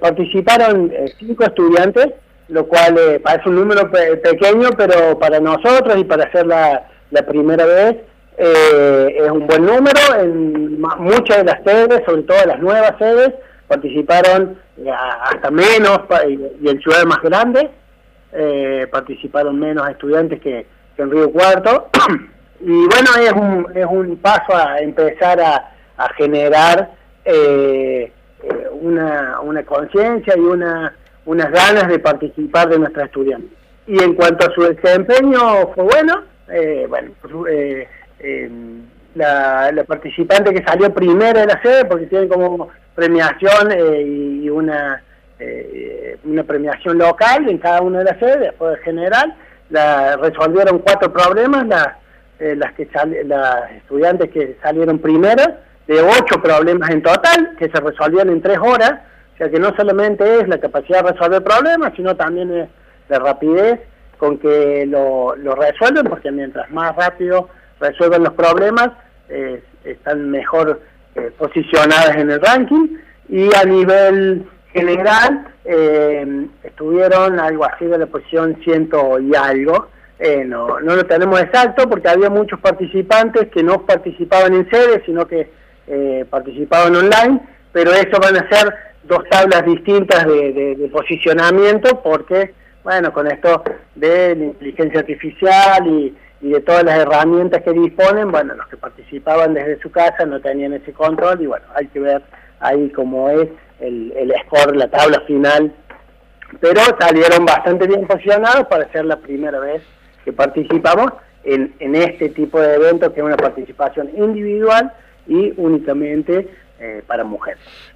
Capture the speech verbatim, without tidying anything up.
participaron eh, cinco estudiantes, lo cual eh, parece un número pe pequeño, pero para nosotros y para hacer la, la primera vez eh, es un buen número. En muchas de las sedes, sobre todo las nuevas sedes, participaron eh, hasta menos, y en ciudades más grandes eh, participaron menos estudiantes que, que en Río Cuarto. Y bueno, es un, es un paso a empezar a, a generar eh, una, una conciencia y una, unas ganas de participar de nuestros estudiantes. Y en cuanto a su desempeño, fue bueno. Eh, bueno, eh, eh, la, la participante que salió primera de la sede, porque tienen como premiación eh, y una, eh, una premiación local en cada una de las sedes, después general, la, resolvieron cuatro problemas, la, eh, las, que sal, las estudiantes que salieron primeras, de ocho problemas en total, que se resolvían en tres horas, o sea que no solamente es la capacidad de resolver problemas, sino también es la rapidez con que lo, lo resuelven, porque mientras más rápido resuelven los problemas, eh, están mejor eh, posicionadas en el ranking. Y a nivel general, eh, estuvieron algo así de la posición ciento y algo. Eh, no, no lo tenemos exacto, porque había muchos participantes que no participaban en sede, sino que eh, participaban online, pero eso van a ser dos tablas distintas de, de, de posicionamiento, porque bueno, con esto de la inteligencia artificial y, y de todas las herramientas que disponen, bueno, los que participaban desde su casa no tenían ese control, y bueno, hay que ver ahí cómo es el, el score, la tabla final, pero salieron bastante bien posicionados para ser la primera vez que participamos en, en este tipo de eventos, que es una participación individual y únicamente eh, para mujeres.